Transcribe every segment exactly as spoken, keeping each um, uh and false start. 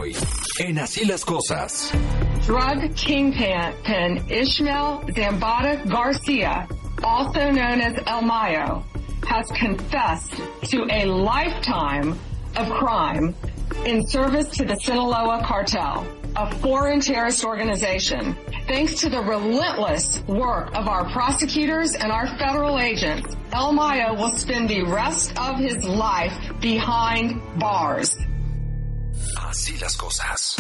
Hoy, en Así las Cosas. Drug kingpin Ishmael Zambada Garcia, also known as El Mayo, has confessed to a lifetime of crime in service to the Sinaloa cartel, a foreign terrorist organization. Thanks to the relentless work of our prosecutors and our federal agents, El Mayo will spend the rest of his life behind bars. Así las cosas.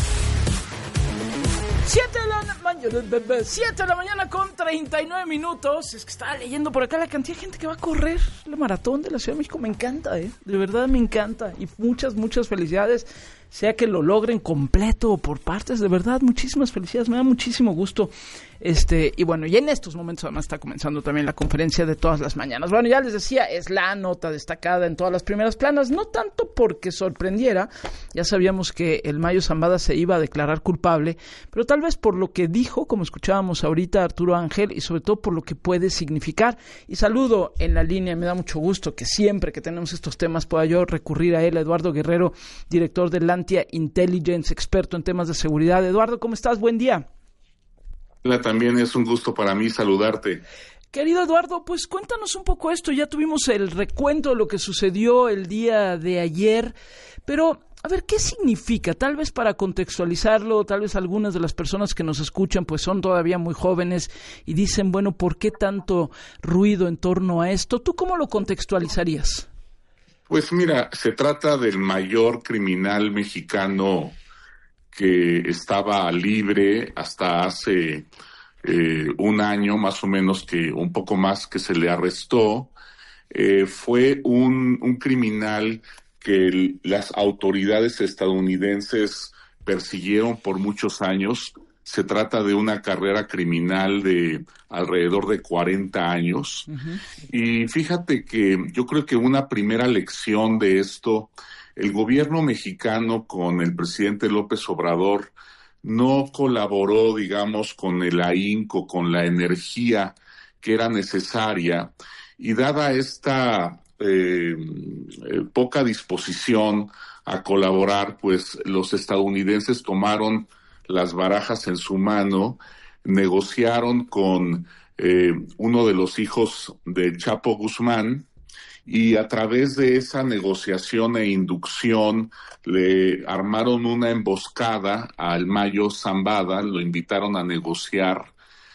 Siete de la mañana, siete de la mañana con treinta y nueve minutos. Es que estaba leyendo por acá la cantidad de gente que va a correr la maratón de la Ciudad de México. Me encanta, ¿eh? De verdad me encanta. Y muchas, muchas felicidades. Sea que lo logren completo o por partes, de verdad, muchísimas felicidades, me da muchísimo gusto. Este, y bueno, y en estos momentos además está comenzando también la conferencia de todas las mañanas. Bueno, ya les decía, es la nota destacada en todas las primeras planas, no tanto porque sorprendiera, ya sabíamos que el Mayo Zambada se iba a declarar culpable, pero tal vez por lo que dijo, como escuchábamos ahorita Arturo Ángel, y sobre todo por lo que puede significar. Y saludo en la línea, me da mucho gusto que siempre que tenemos estos temas pueda yo recurrir a él, Eduardo Guerrero, director de Lantia Intelligence, experto en temas de seguridad. Eduardo, ¿cómo estás? Buen día. También es un gusto para mí saludarte. Querido Eduardo, pues cuéntanos un poco esto. Ya tuvimos el recuento de lo que sucedió el día de ayer, pero a ver, ¿qué significa? Tal vez para contextualizarlo, tal vez algunas de las personas que nos escuchan pues son todavía muy jóvenes y dicen, bueno, ¿por qué tanto ruido en torno a esto? ¿Tú cómo lo contextualizarías? Pues mira, se trata del mayor criminal mexicano que estaba libre hasta hace eh, un año, más o menos, que un poco más que se le arrestó. Eh, fue un, un criminal que el, las autoridades estadounidenses persiguieron por muchos años. Se trata de una carrera criminal de alrededor de cuarenta años. Uh-huh. Y fíjate que yo creo que una primera lección de esto, el gobierno mexicano con el presidente López Obrador no colaboró, digamos, con el ahínco, con la energía que era necesaria, y dada esta eh, eh, poca disposición a colaborar, pues los estadounidenses tomaron las barajas en su mano, negociaron con eh, uno de los hijos de Chapo Guzmán, y a través de esa negociación e inducción le armaron una emboscada al Mayo Zambada, lo invitaron a negociar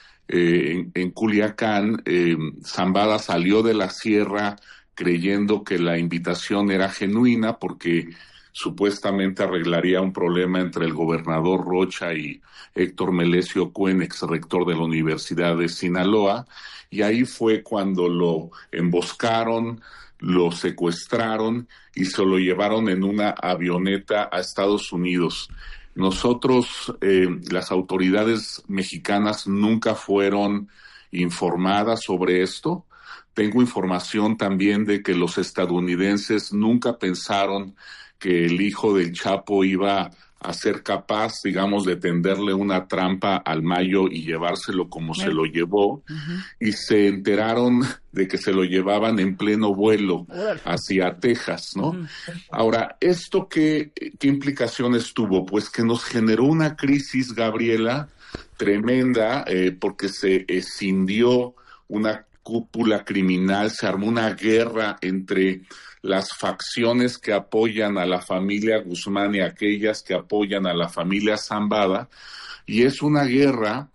eh, en, en Culiacán. eh, Zambada salió de la sierra creyendo que la invitación era genuina porque supuestamente arreglaría un problema entre el gobernador Rocha y Héctor Melesio Cuen, ex rector de la Universidad de Sinaloa, y ahí fue cuando lo emboscaron, lo secuestraron y se lo llevaron en una avioneta a Estados Unidos. Nosotros, eh, las autoridades mexicanas nunca fueron informadas sobre esto. Tengo información también de que los estadounidenses nunca pensaron que el hijo del Chapo iba a ser capaz, digamos, de tenderle una trampa al Mayo y llevárselo como se lo llevó, uh-huh. Y se enteraron de que se lo llevaban en pleno vuelo hacia Texas, ¿no? Uh-huh. Ahora, ¿esto qué, qué implicaciones tuvo? Pues que nos generó una crisis, Gabriela, tremenda, eh, porque se escindió una cúpula criminal, se armó una guerra entre las facciones que apoyan a la familia Guzmán y aquellas que apoyan a la familia Zambada, y es una guerra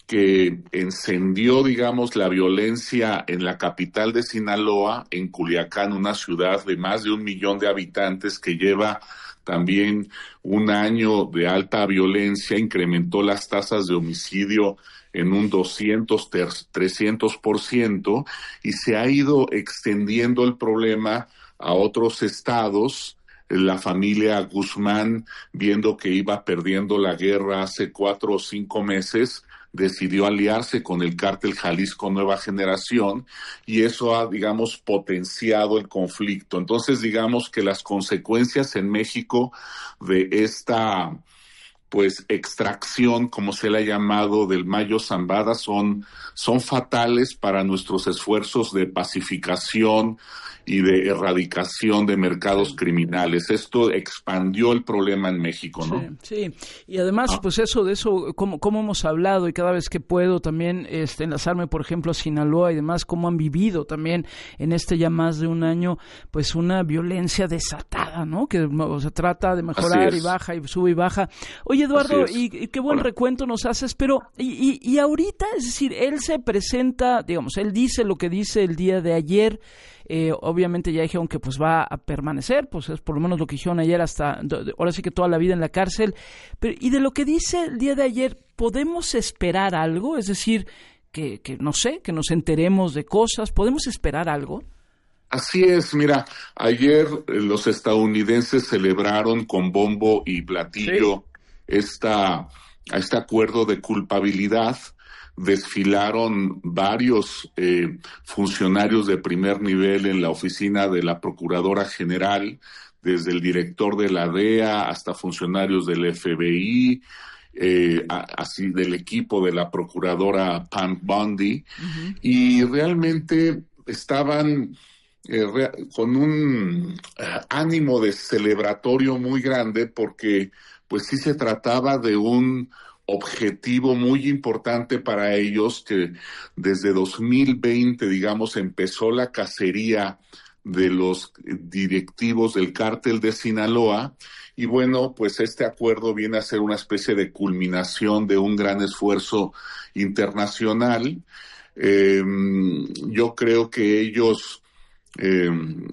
que encendió, digamos, la violencia en la capital de Sinaloa, en Culiacán, una ciudad de más de un millón de habitantes que lleva también un año de alta violencia, incrementó las tasas de homicidio en un doscientos, trescientos por ciento, y se ha ido extendiendo el problema a otros estados. La familia Guzmán, viendo que iba perdiendo la guerra hace cuatro o cinco meses, decidió aliarse con el cártel Jalisco Nueva Generación, y eso ha, digamos, potenciado el conflicto. Entonces, digamos que las consecuencias en México de esta pues extracción, como se le ha llamado, del mayo Zambada, son, son fatales para nuestros esfuerzos de pacificación y de erradicación de mercados criminales. Esto expandió el problema en México, ¿no? Sí, sí. Y además, ah. pues eso, de eso, como, como hemos hablado, y cada vez que puedo también este, enlazarme, por ejemplo, a Sinaloa y demás, cómo han vivido también en este ya más de un año, pues una violencia desatada, ¿no? Que o sea, trata de mejorar y baja y sube y baja. Oye, Eduardo, y, y qué buen Hola. recuento nos haces, pero, y, y, y ahorita, es decir, él se presenta, digamos, él dice lo que dice el día de ayer. Eh, obviamente ya dijeron que pues va a permanecer, pues es por lo menos lo que dijeron ayer hasta, ahora sí que toda la vida en la cárcel, pero y de lo que dice el día de ayer, ¿podemos esperar algo? Es decir, que, que no sé, que nos enteremos de cosas, ¿podemos esperar algo? Así es, mira, ayer los estadounidenses celebraron con bombo y platillo sí. esta, este acuerdo de culpabilidad. Desfilaron varios eh, funcionarios de primer nivel en la oficina de la Procuradora General, desde el director de la D E A hasta funcionarios del F B I, eh, a, así del equipo de la Procuradora Pam Bondi, uh-huh. y realmente estaban eh, re- con un uh, ánimo de celebratorio muy grande, porque pues sí se trataba de un objetivo muy importante para ellos, que desde dos mil veinte, digamos, empezó la cacería de los directivos del cártel de Sinaloa, y bueno, pues este acuerdo viene a ser una especie de culminación de un gran esfuerzo internacional. Eh, yo creo que ellos, eh,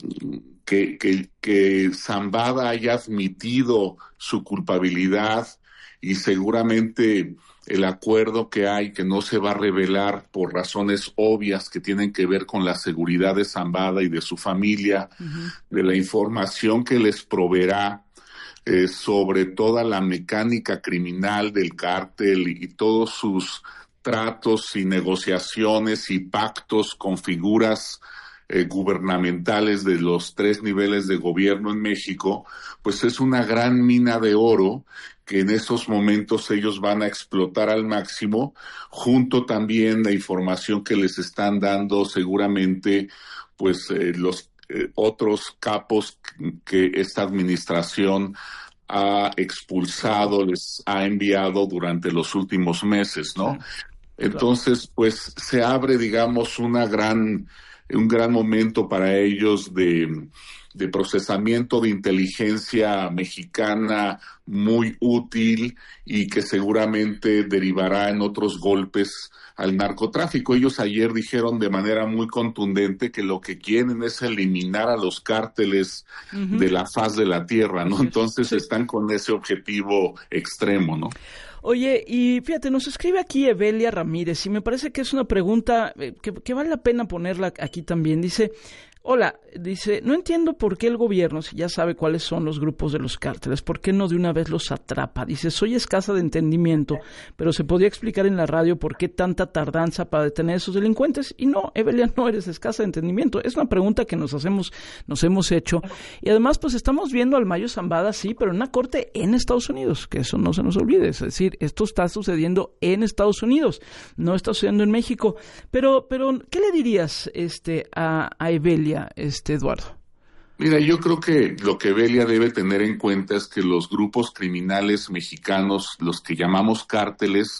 que, que, que Zambada haya admitido su culpabilidad, y seguramente el acuerdo que hay, que no se va a revelar por razones obvias que tienen que ver con la seguridad de Zambada y de su familia, uh-huh. de la información que les proveerá eh, sobre toda la mecánica criminal del cártel y, y todos sus tratos y negociaciones y pactos con figuras eh, gubernamentales de los tres niveles de gobierno en México, pues es una gran mina de oro que en esos momentos ellos van a explotar al máximo, junto también la información que les están dando seguramente pues eh, los eh, otros capos que esta administración ha expulsado, les ha enviado durante los últimos meses, ¿no? Entonces, pues se abre, digamos, una gran, un gran momento para ellos de, de procesamiento de inteligencia mexicana muy útil y que seguramente derivará en otros golpes al narcotráfico. Ellos ayer dijeron de manera muy contundente que lo que quieren es eliminar a los cárteles uh-huh. de la faz de la tierra, ¿no? Entonces sí. están con ese objetivo extremo, ¿no? Oye, y fíjate, nos escribe aquí Evelia Ramírez y me parece que es una pregunta que, que vale la pena ponerla aquí también. Dice, hola, dice, no entiendo por qué el gobierno, si ya sabe cuáles son los grupos de los cárteles, ¿por qué no de una vez los atrapa? Dice, soy escasa de entendimiento, pero se podría explicar en la radio por qué tanta tardanza para detener a esos delincuentes. Y no, Evelia, no eres escasa de entendimiento. Es una pregunta que nos hacemos, nos hemos hecho. Y además, pues estamos viendo al Mayo Zambada, sí, pero en una corte en Estados Unidos, que eso no se nos olvide. Es decir, esto está sucediendo en Estados Unidos, no está sucediendo en México. Pero, pero, ¿qué le dirías este a, a Evelia, este Eduardo? Mira, yo creo que lo que Evelia debe tener en cuenta es que los grupos criminales mexicanos, los que llamamos cárteles,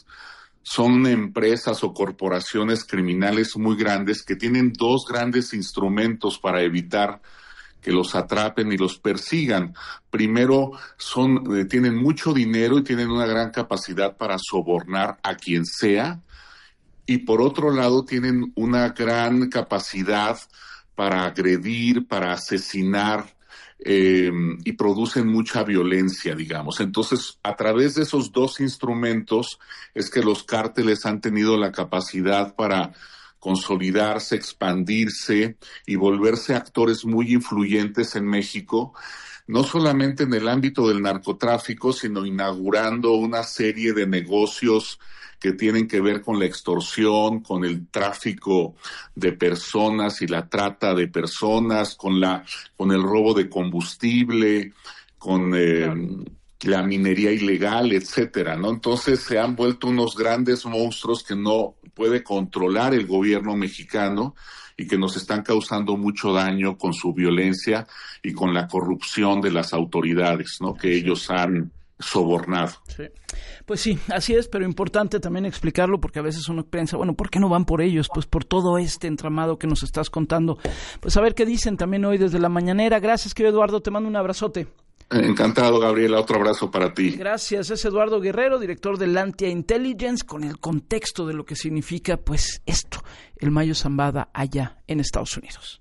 son empresas o corporaciones criminales muy grandes que tienen dos grandes instrumentos para evitar que los atrapen y los persigan. Primero, son, eh, tienen mucho dinero y tienen una gran capacidad para sobornar a quien sea. Y por otro lado, tienen una gran capacidad para agredir, para asesinar, eh, y producen mucha violencia, digamos. Entonces, a través de esos dos instrumentos es que los cárteles han tenido la capacidad para consolidarse, expandirse y volverse actores muy influyentes en México, no solamente en el ámbito del narcotráfico, sino inaugurando una serie de negocios que tienen que ver con la extorsión, con el tráfico de personas y la trata de personas, con la, con el robo de combustible, con, eh, la minería ilegal, etcétera, ¿no? Entonces se han vuelto unos grandes monstruos que no puede controlar el gobierno mexicano y que nos están causando mucho daño con su violencia y con la corrupción de las autoridades, ¿no? Que ellos han sobornado. Sí. Pues sí, así es, pero importante también explicarlo porque a veces uno piensa, bueno, ¿por qué no van por ellos? Pues por todo este entramado que nos estás contando. Pues a ver qué dicen también hoy desde la mañanera. Gracias, querido Eduardo, te mando un abrazote. Encantado, Gabriela, otro abrazo para ti. Gracias, es Eduardo Guerrero, director de Lantia Intelligence, con el contexto de lo que significa, pues, esto, el Mayo Zambada allá en Estados Unidos.